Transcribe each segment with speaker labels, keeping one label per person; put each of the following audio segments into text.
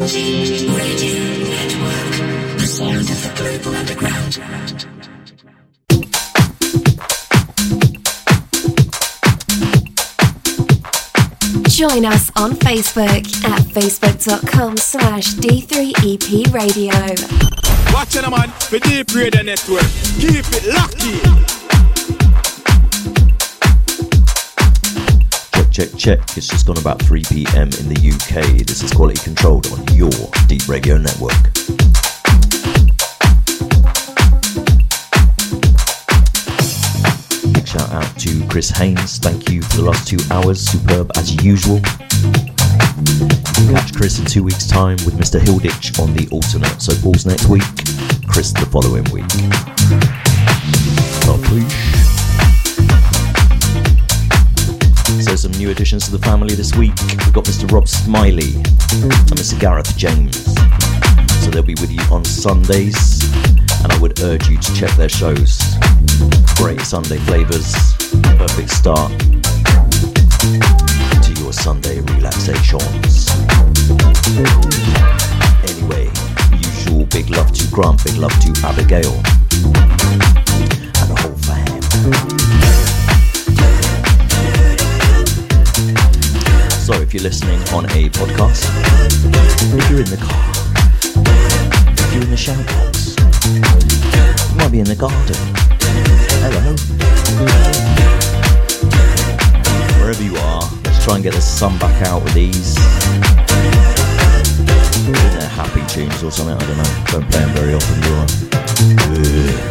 Speaker 1: Join us on Facebook at facebook.com/D3EP Radio.
Speaker 2: Watch it, man, for Deep Radio Network. Keep it lucky.
Speaker 3: Check. It's just gone about 3 p.m. in the UK. This is Quality Controlled on your Deep Radio Network. Big shout out to Chris Haynes. Thank you for the last 2 hours. Superb as usual. You can catch Chris in 2 weeks' time with Mr. Hilditch on the alternate. So Paul's next week, Chris the following week. So some new additions to the family this week. We've got Mr. Rob Smiley and Mr. Gareth James. So they'll be with you on Sundays, and I would urge you to check their shows. Great Sunday flavours, perfect start to your Sunday relaxations. Anyway, usual big love to Grant, big love to Abigail, and the whole fam. So if you're listening on a podcast, if you're in the car, if you're in the shower box, you might be in the garden, hello, wherever you are, let's try and get the sun back out with these. Isn't there happy tunes or something? I don't know, don't play them very often, do I?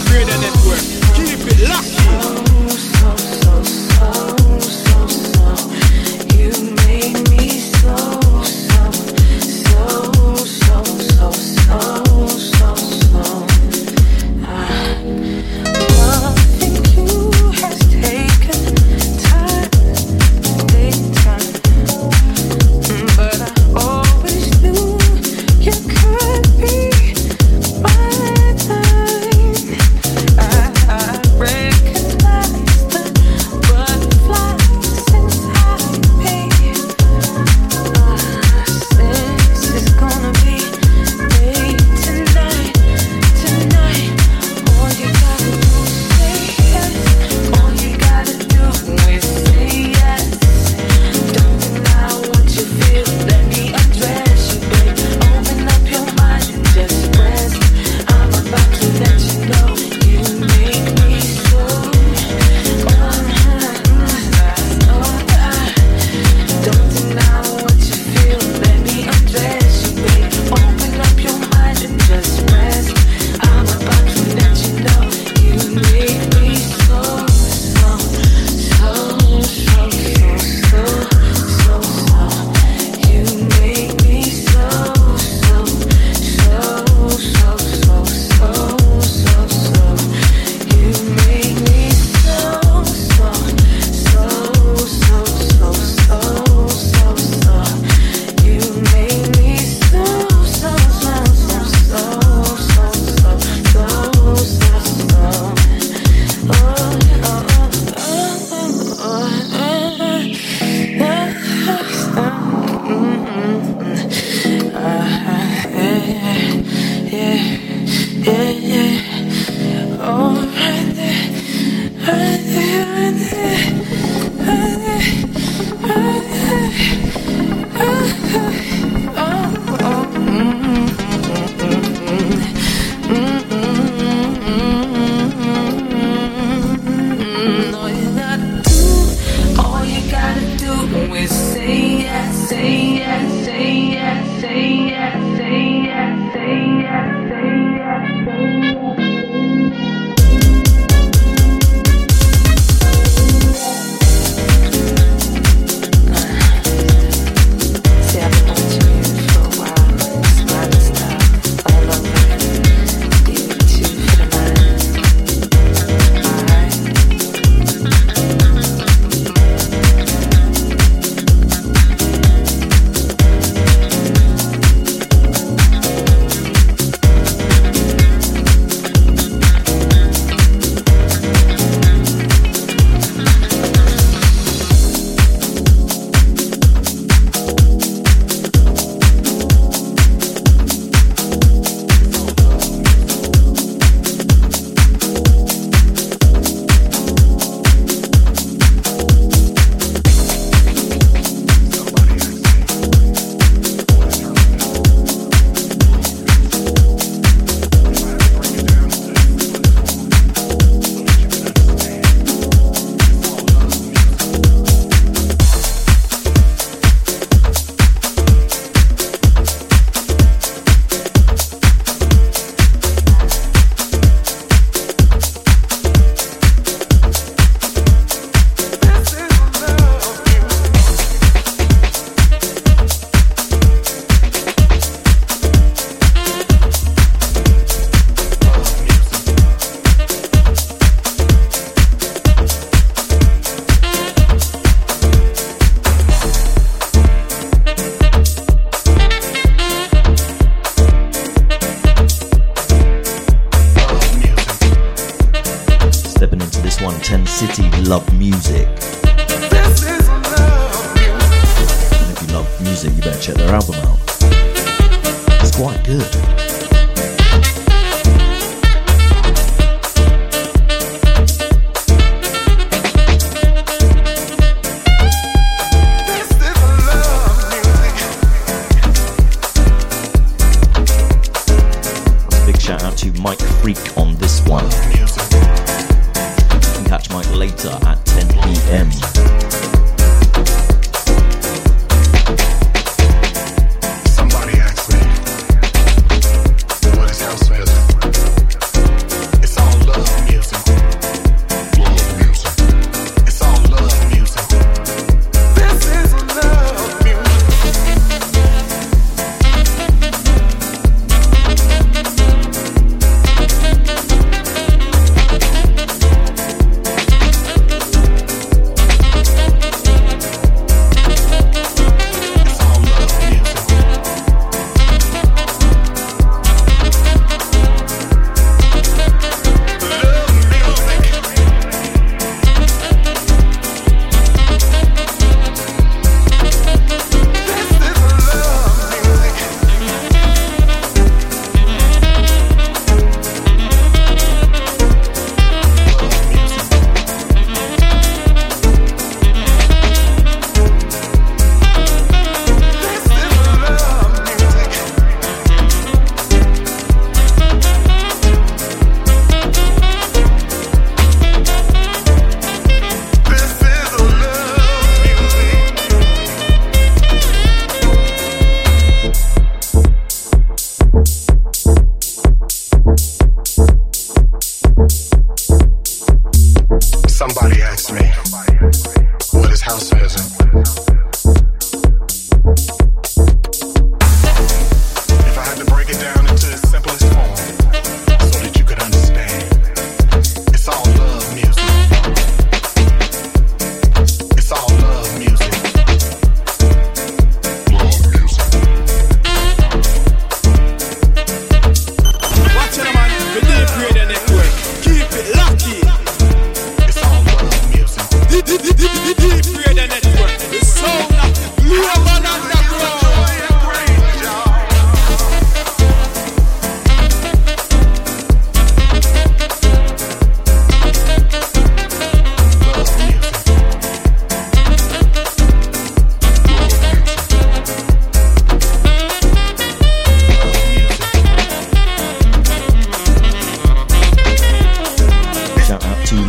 Speaker 2: Deep Radio Network. Keep it locked.
Speaker 4: You make me so
Speaker 3: City Love Music. And if you love music, you better check their album out. It's quite good. Shout out to Mike Freak on this one. You can catch Mike later at 10 p.m.
Speaker 5: Somebody asked me, what is house music? It's all love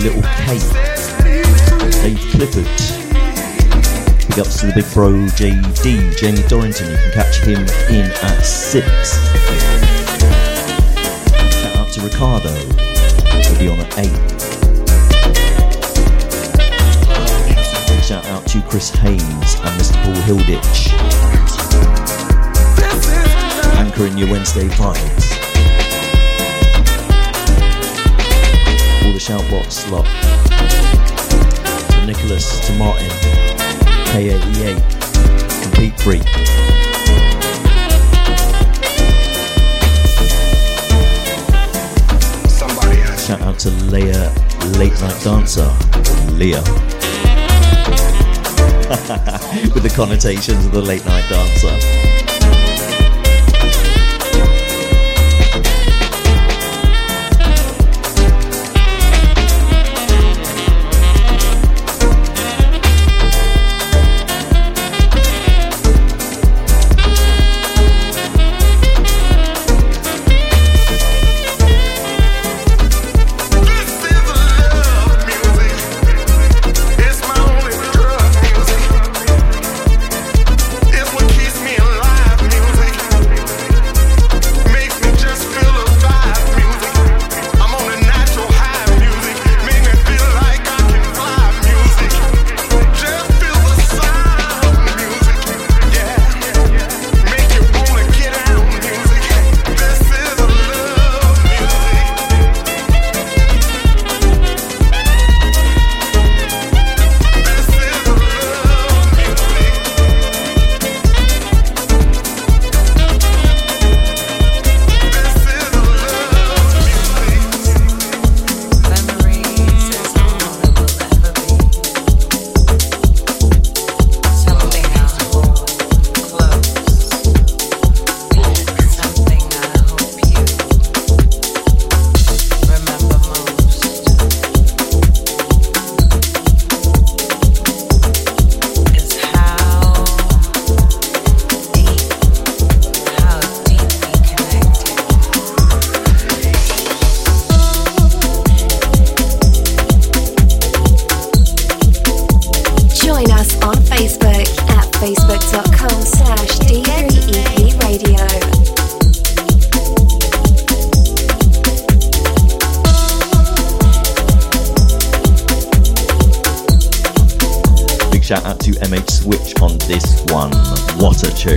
Speaker 3: Little Kate, Dave Clifford. Big ups to the big bro JD, Jamie Dorrington. You can catch him in at 6. Shout out to Ricardo, he'll be on at 8. Big shout out to Chris Haynes and Mr. Paul Hilditch, anchoring your Wednesday vibes. All the shoutbox lot, to Nicholas, to Martin, K88, Compete Freak. Shout out to Leia, Late Night Dancer, Leah. With the connotations of the Late Night Dancer. Shout out to MH Switch on this one. What a tune.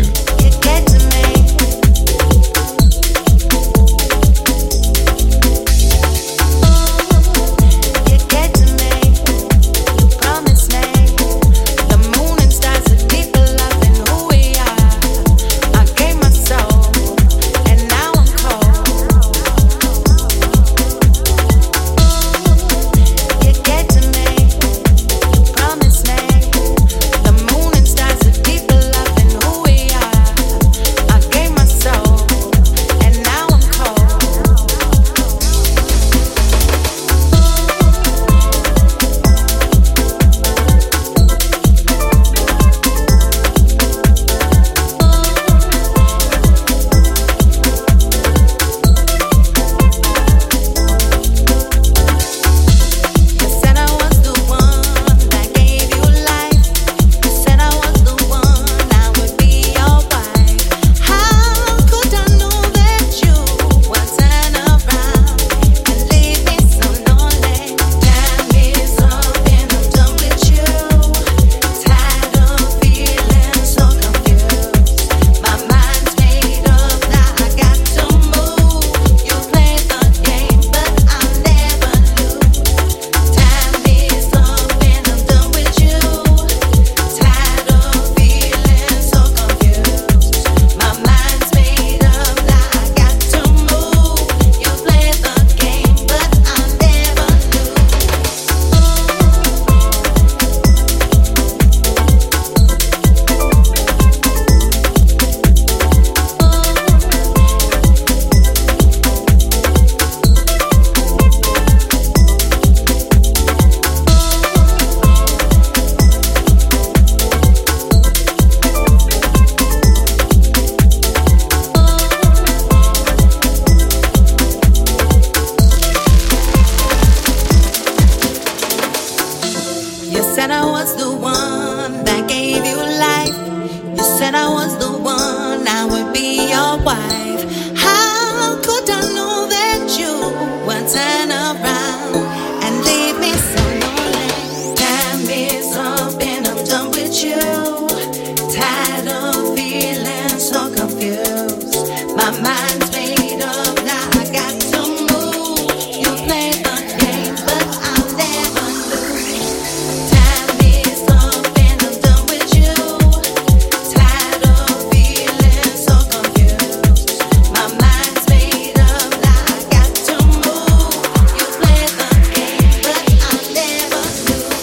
Speaker 6: around and leave me so lonely. Tell me something, I'm done with you. Tired of feeling so confused. My mind's made up now, I got to move. You play the game, but I'll never lose. Tell me something, I'm done with you. Tired of feeling so confused. My mind's made up now, I got to move. You play the game, but I'll never lose.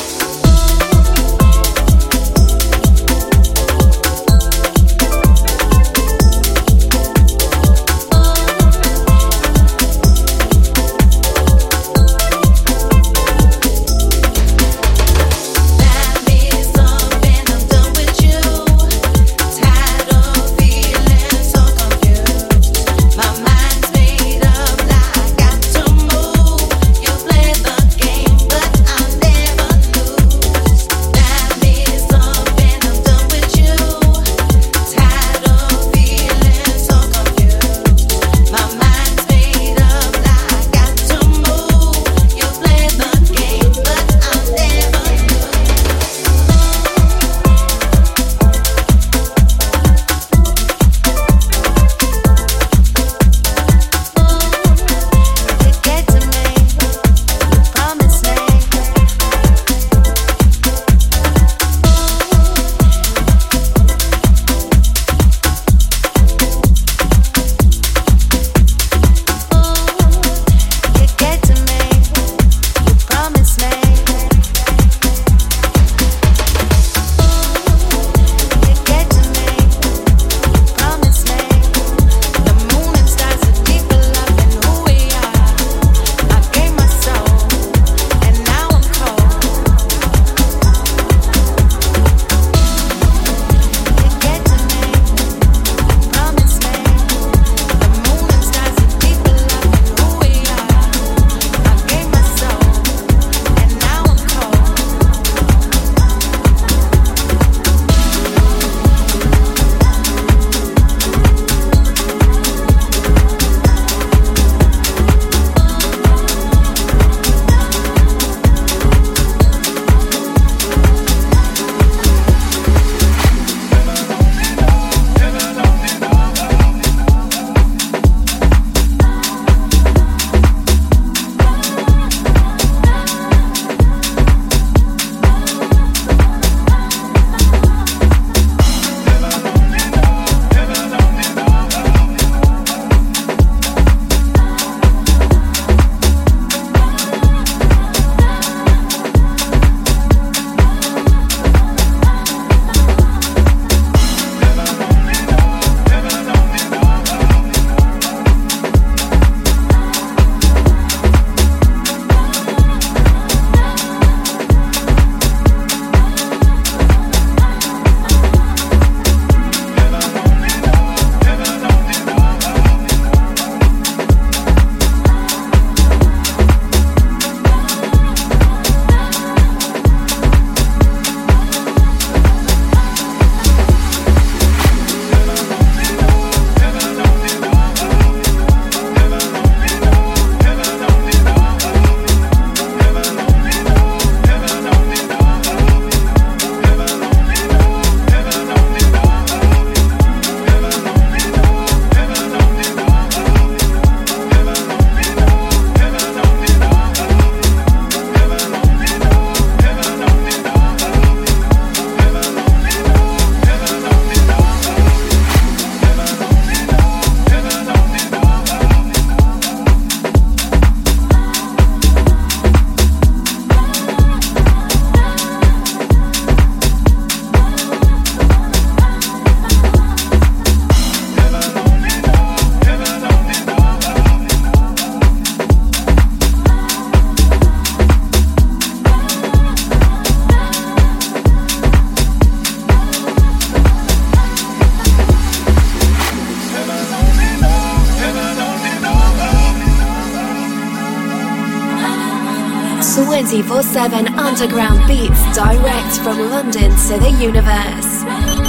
Speaker 1: Dance 24/7 underground beats direct from London to the universe.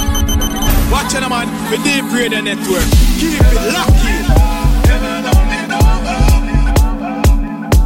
Speaker 2: Watch out, man, the Deep Radio Network. Keep it lucky.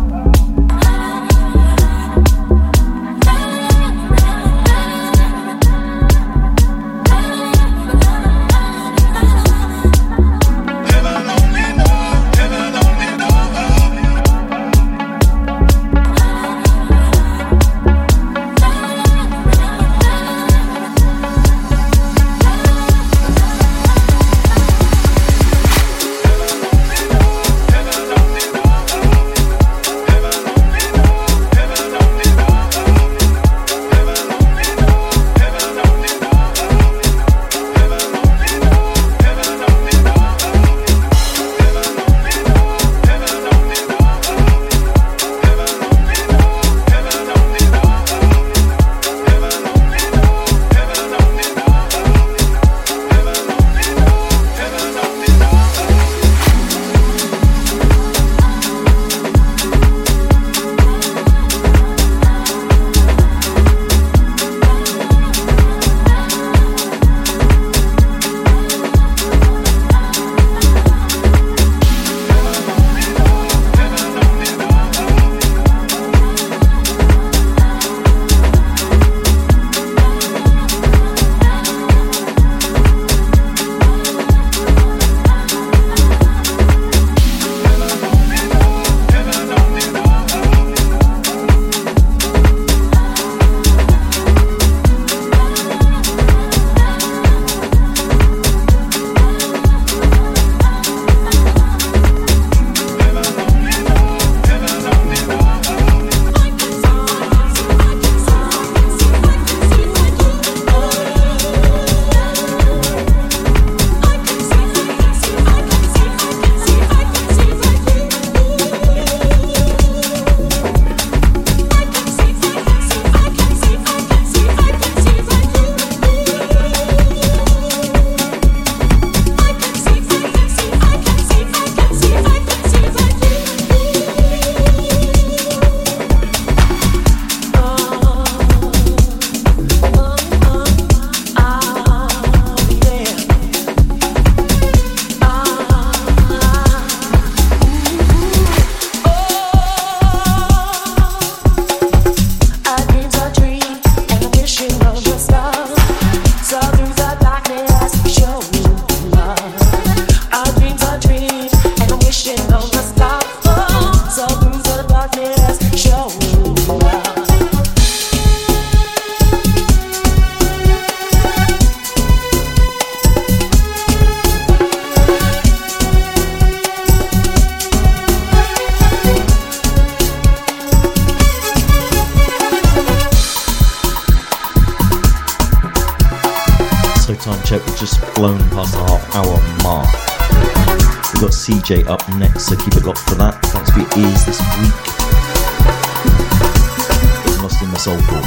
Speaker 3: check, we've just flown past the half-hour mark. We've got CJ up next, so keep it locked for that. Thanks for your ears this week. Getting lost in the soulful.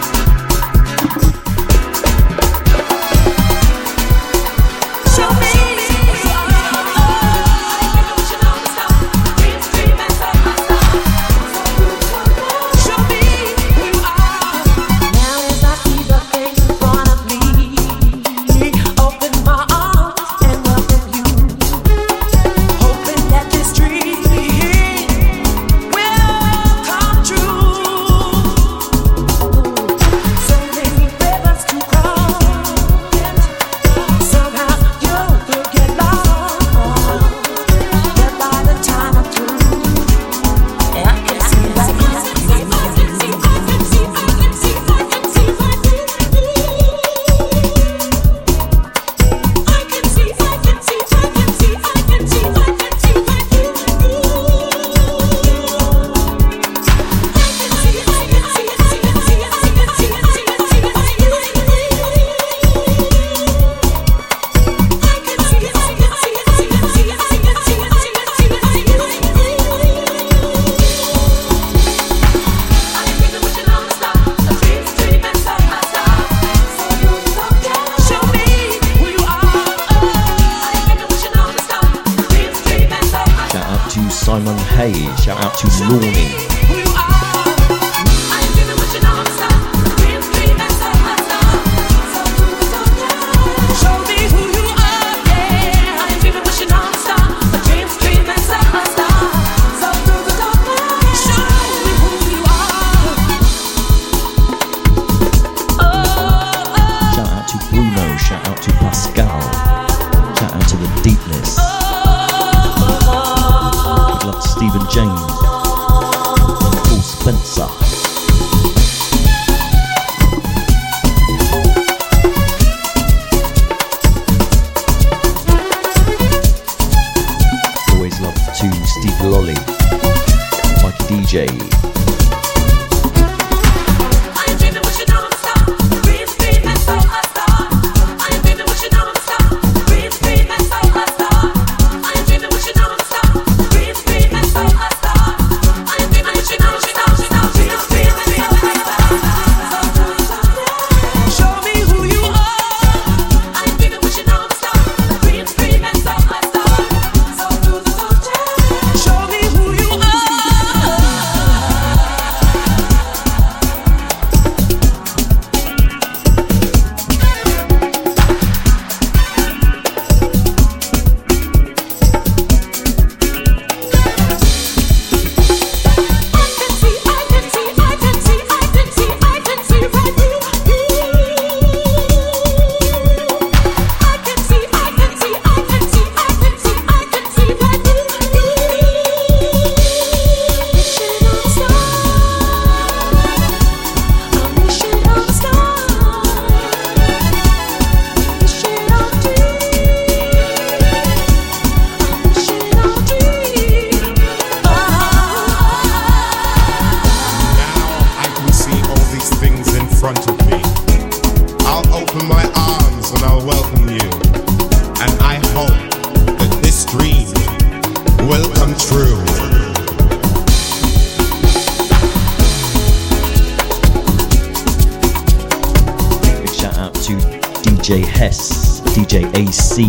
Speaker 3: DJ Hess, DJ AC.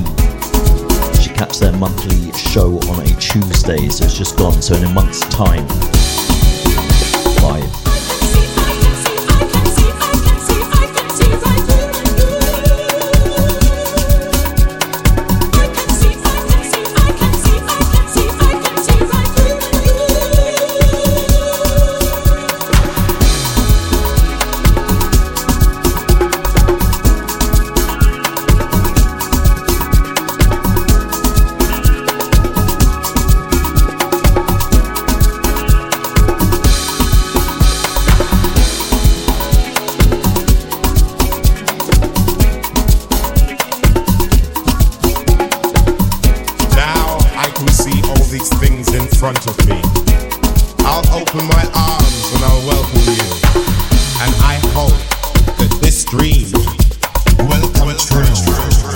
Speaker 3: You should catch their monthly show on a Tuesday, so it's just gone, so in a month's time. Bye.
Speaker 5: And I hope that this dream will come true.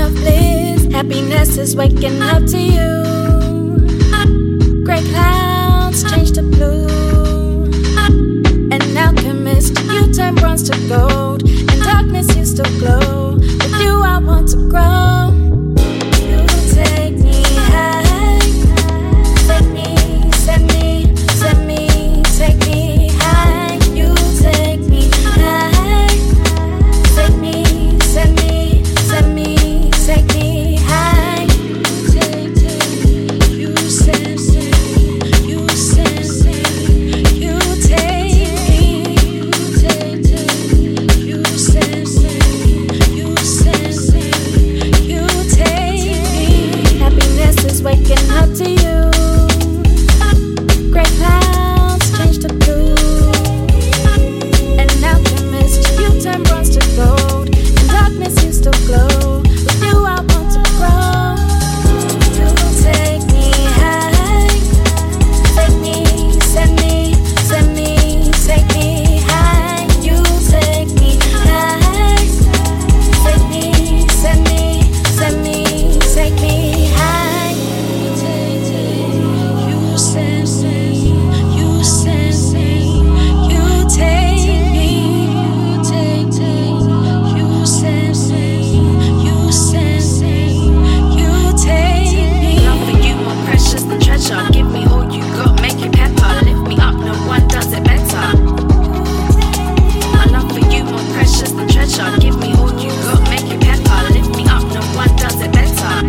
Speaker 7: of bliss. Happiness is waking up to you. Gray clouds change to blue. An alchemist, you turn bronze to gold. In darkness you still glow. With you I want to grow. You take me high. Take me, set me, take me high. You take me high. Take me, set me, take me high. Take you send me, you send me, you take me. Take you send me, you send me, you take me. Happiness is waking up to you. Gray clouds change to blue. An alchemist, you turn bronze to gold. In darkness you still glow. With you I want to grow. You take me high. Take me, set me, take me high. You take me high. Take me, set me, take me high. You send me, you send me, you take me. You send me, you send me, you take me. Love for you more precious than treasure. Give me all you got, make it pepper. Lift me up, no one does it better. My love for you more precious than treasure. Give me all you got, make it pepper. Lift me up, no one does it better.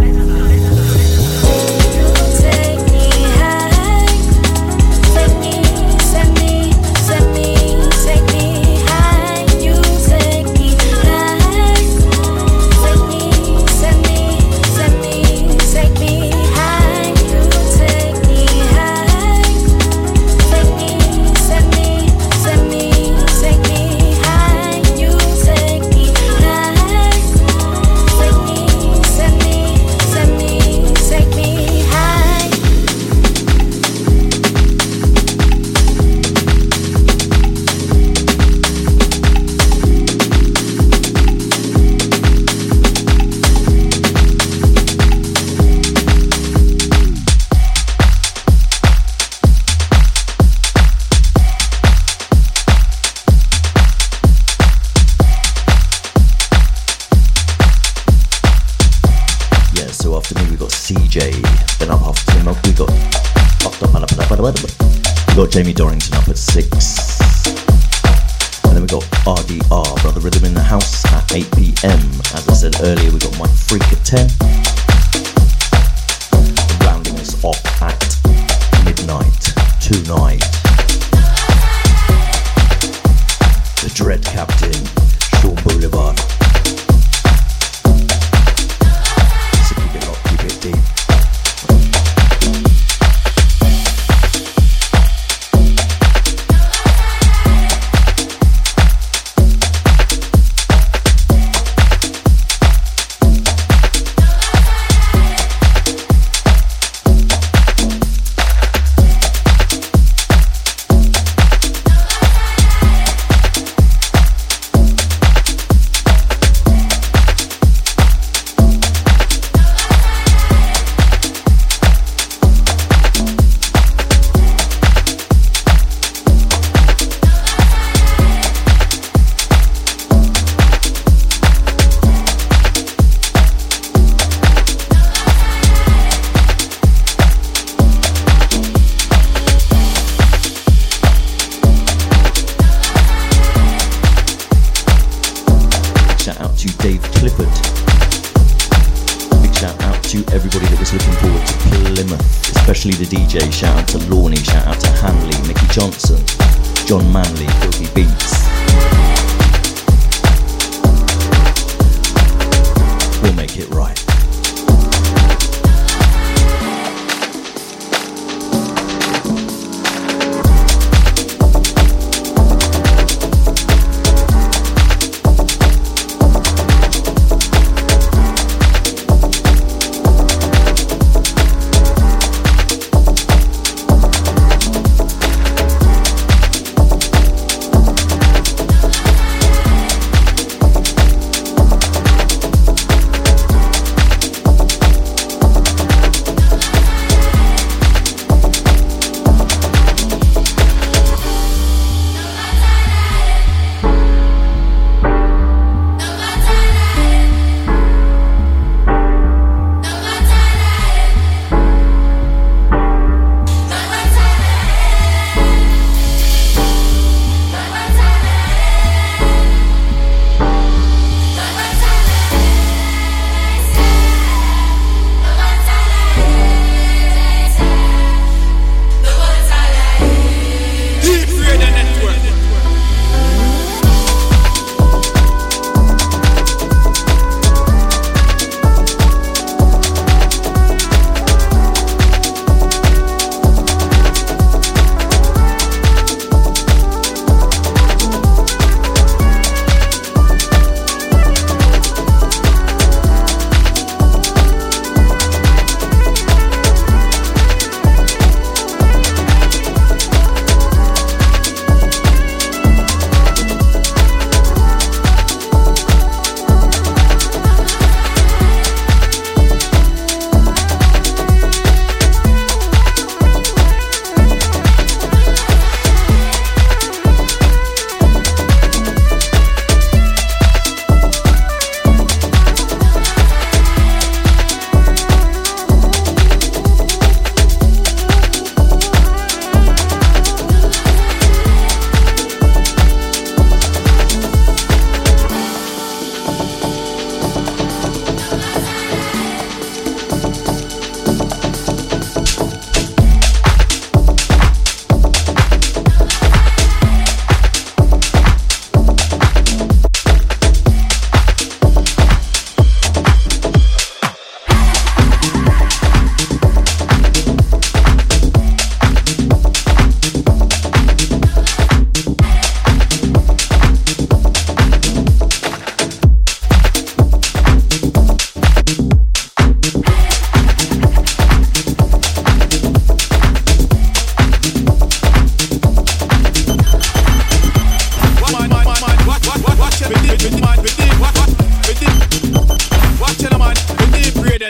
Speaker 7: You take me high. Take me, set me, take me high. You take me high. Take me, set me, take me high. You take me high. Take me, set me, take me high. You take me high. Take me, set me, take me high.
Speaker 3: Yeah, so after me we got CJ, then up after him we got Jamie Dorrington up at 6, and then we got RDR, Brother Rhythm in the House at 8 PM. As I said earlier, we got Mike Freak at 10, and rounding us off at midnight tonight, the Dread Captain, Sean Boulevard. So keep it locked, keep it deep. The DJ, shout out to Lorne, shout out to Hanley, Mickey Johnson, John Manley, Filthy Beats. We'll make it right.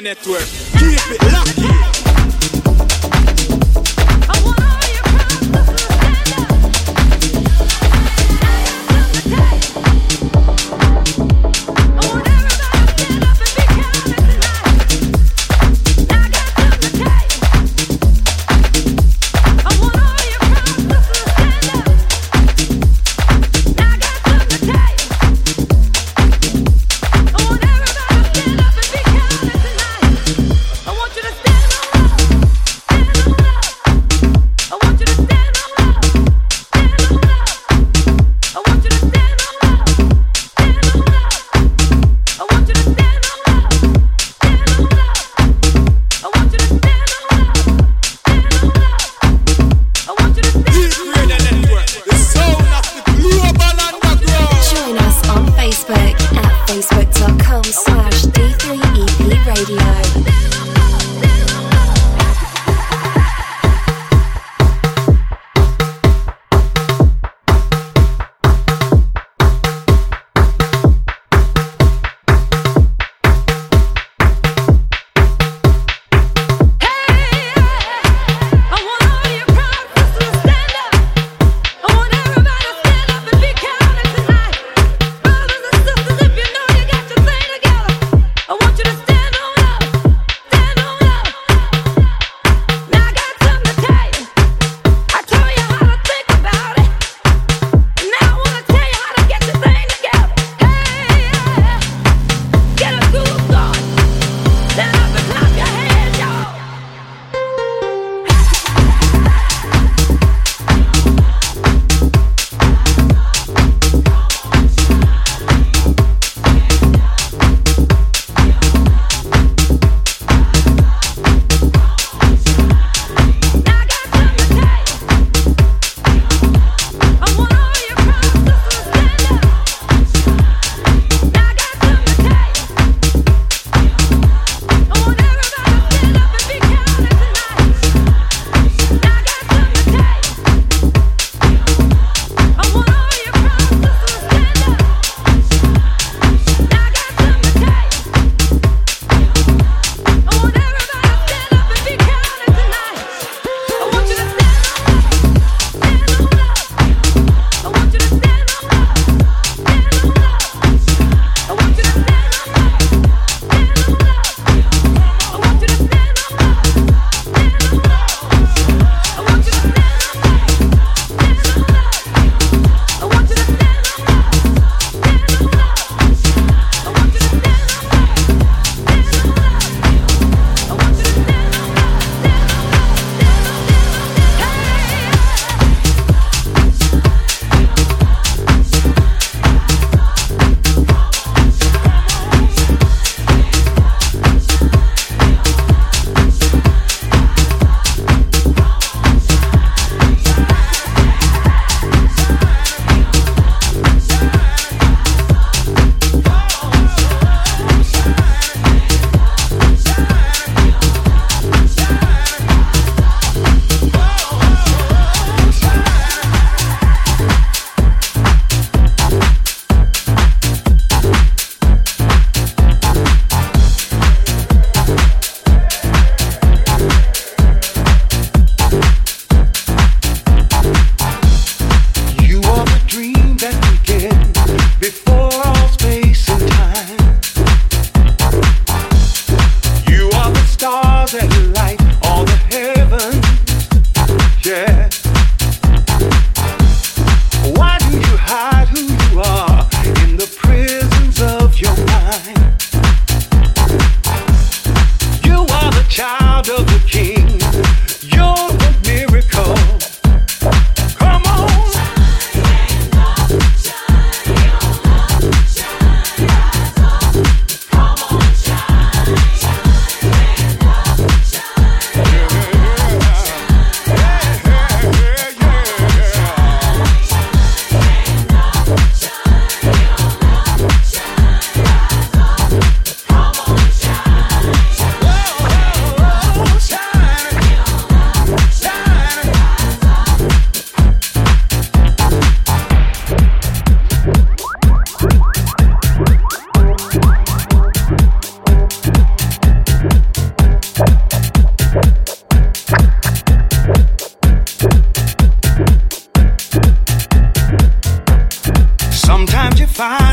Speaker 2: Network. Keep it locked.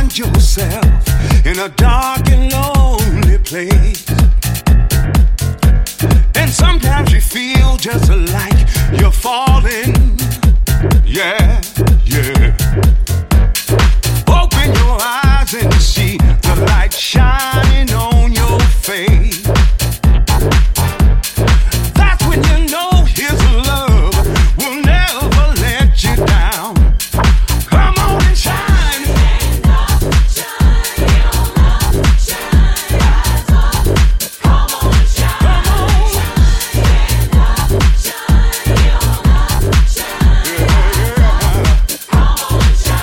Speaker 5: find yourself in a dark and lonely place. And sometimes you feel just like you're falling. Yeah, yeah. Open your eyes and see the light shining on your face. That's when you know His love will never let you down. Come on and shine. Stand up, shine your love, shine, rise up. Come on and shine. Come on. Stand up, shine your love, shine, rise up. Come on and shine.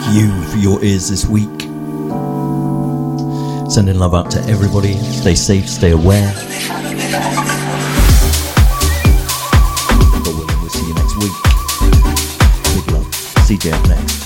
Speaker 3: you for your ears this week. Sending love out to everybody. Stay safe, stay aware. God willing, we'll see you next week. Big love. CJ up next.